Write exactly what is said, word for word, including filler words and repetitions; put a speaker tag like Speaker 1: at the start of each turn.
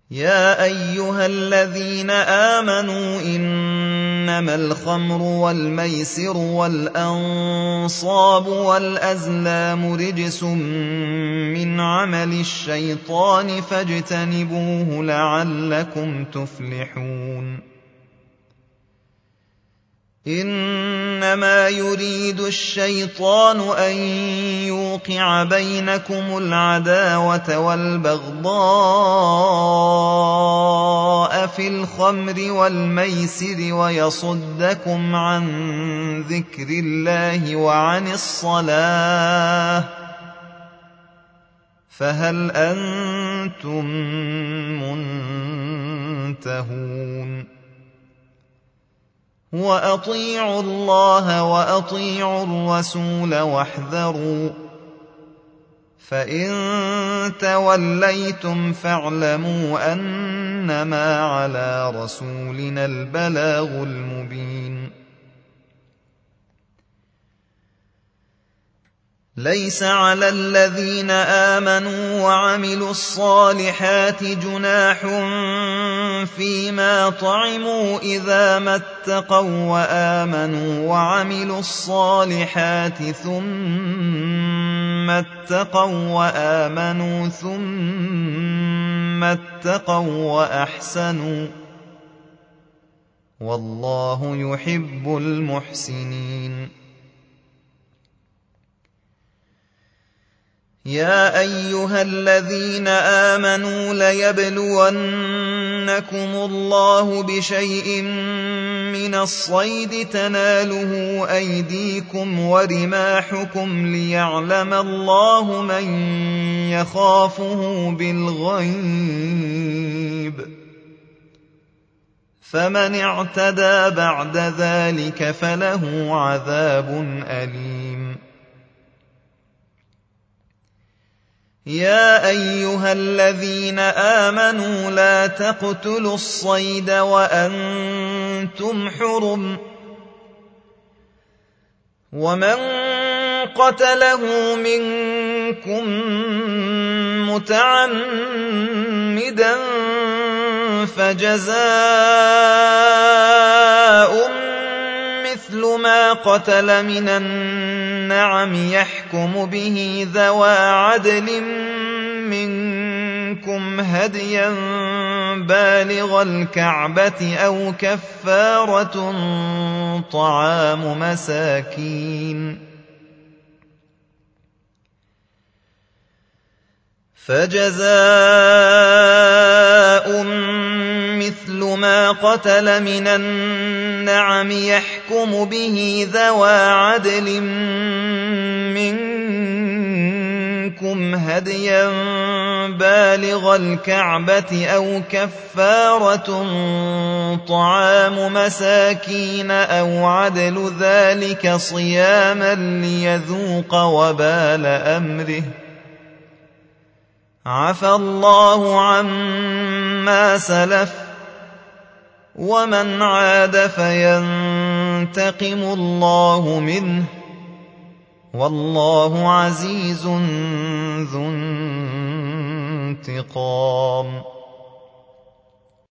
Speaker 1: يَا أَيُّهَا الَّذِينَ آمَنُوا إِنَّمَا الْخَمْرُ وَالْمَيْسِرُ وَالْأَنصَابُ وَالْأَزْلَامُ رِجْسٌ مِّنْ عَمَلِ الشَّيْطَانِ فَاجْتَنِبُوهُ لَعَلَّكُمْ تُفْلِحُونَ إِنَّمَا يُرِيدُ الشَّيْطَانُ أَن يُوقِعَ بَيْنَكُمُ الْعَدَاوَةَ وَالْبَغْضَاءَ فِي الْخَمْرِ وَالْمَيْسِرِ وَيَصُدَّكُمْ عَن ذِكْرِ اللَّهِ وَعَنِ الصَّلَاةِ فَهَلْ أَنتُم مُّنتَهُونَ وَأَطِيعُوا اللَّهَ وَأَطِيعُوا الرَّسُولَ وَاحْذَرُوا فَإِن تَوَلَّيْتُمْ فَاعْلَمُوا أَنَّمَا عَلَىٰ رَسُولِنَا الْبَلَاغُ الْمُبِينُ لَيْسَ عَلَى الَّذِينَ آمَنُوا وَعَمِلُوا الصَّالِحَاتِ جُنَاحٌ فِيمَا طَعِمُوا إِذَا مَا اتَّقَوا وَّآمَنُوا وَعَمِلُوا الصَّالِحَاتِ ثُمَّ اتَّقَوا وَّآمَنُوا ثُمَّ اتَّقَوا وَّأَحْسَنُوا وَاللَّهُ يُحِبُّ الْمُحْسِنِينَ يَا أَيُّهَا الَّذِينَ آمَنُوا لَيَبْلُوَنَّكُمُ اللَّهُ بِشَيْءٍ مِّنَ الصَّيْدِ تَنَالُهُ أَيْدِيكُمْ وَرِمَاحُكُمْ لِيَعْلَمَ اللَّهُ مَن يَخَافُهُ بِالْغَيْبِ ۚ فَمَنِ اعْتَدَىٰ بَعْدَ ذَٰلِكَ فَلَهُ عَذَابٌ أَلِيمٌ يَا أَيُّهَا الَّذِينَ آمَنُوا لَا تَقْتُلُوا الصَّيْدَ وَأَنتُمْ حُرُمٌ ۚ وَمَن قَتَلَهُ مِنكُم مُّتَعَمِّدًا فَجَزَاءٌ مِّثْلُ مَا قَتَلَ مِنَ النَّعَمِ يَحْكُمُ بِهِ ذَوَا عَدْلٍ مِّنكُمْ هَدْيًا بَالِغَ الْكَعْبَةِ أَوْ كَفَّارَةٌ طَعَامُ مَسَاكِينَ فَجَزَاءٌ مِّثْلُ مَا قَتَلَ مِنَ النَّعَمِ يَحْكُمُ بِهِ ذَوَا عَدْلٍ مِّنكُمْ هَدْيًا بَالِغَ الْكَعْبَةِ أَوْ كَفَّارَةٌ طَعَامُ مَسَاكِينَ أَوْ عَدْلُ ذَٰلِكَ صِيَامًا لِّيَذُوقَ وَبَالَ أَمْرِهِ ۗ عَفَا اللَّهُ عَمَّا سَلَفَ ۚ وَمَنْ عَادَ فَيَنتَقِمُ اللَّهُ مِنْهُ ۗ وَاللَّهُ عَزِيزٌ ذُو انتِقَامٍ